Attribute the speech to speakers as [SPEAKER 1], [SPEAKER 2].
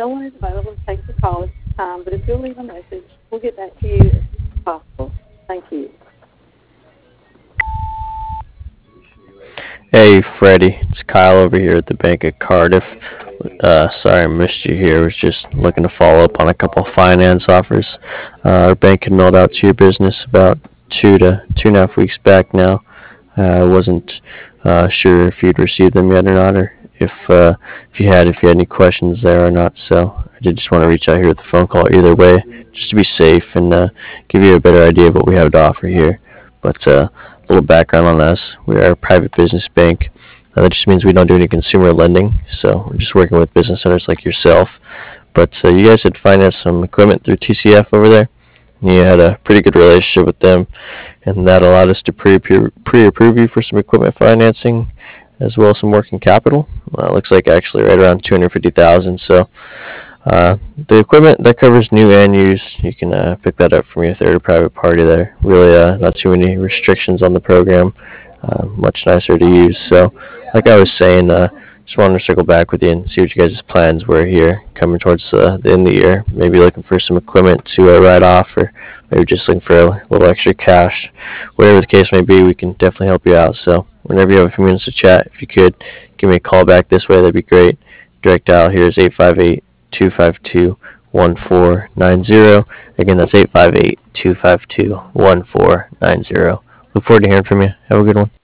[SPEAKER 1] no one is available to take the call at this time, but if you'll leave a message, we'll get back to you as soon as possible. Thank you.
[SPEAKER 2] Hey, Freddie. It's Kyle over here at the Bank of Cardiff. Sorry I missed you here. I was just looking to follow up on a couple of finance offers. Our bank had mailed out to your business about 2 to 2.5 weeks back now. I wasn't sure if you'd received them yet or not, or if you had any questions there or not. So I did just want to reach out here with the phone call either way, just to be safe and give you a better idea of what we have to offer here. But a little background on us: we are a private business bank. That just means we don't do any consumer lending, so we're just working with business owners like yourself. But you guys had financed some equipment through TCF over there. You had a pretty good relationship with them, and that allowed us to pre-approve you for some equipment financing as well as some working capital. Looks like actually right around 250,000. So the equipment that covers new and used, you can pick that up from your third private party there. Really, not too many restrictions on the program. Much nicer to use. So, like I was saying, just wanted to circle back with you and see what you guys' plans were here coming towards the end of the year. Maybe looking for some equipment to write off, or maybe just looking for a little extra cash. Whatever the case may be, we can definitely help you out. So, whenever you have a few minutes to chat, if you could give me a call back this way, that'd be great. Direct dial here is 858-252-1490. Again, that's 858-252-1490. Look forward to hearing from you. Have a good one.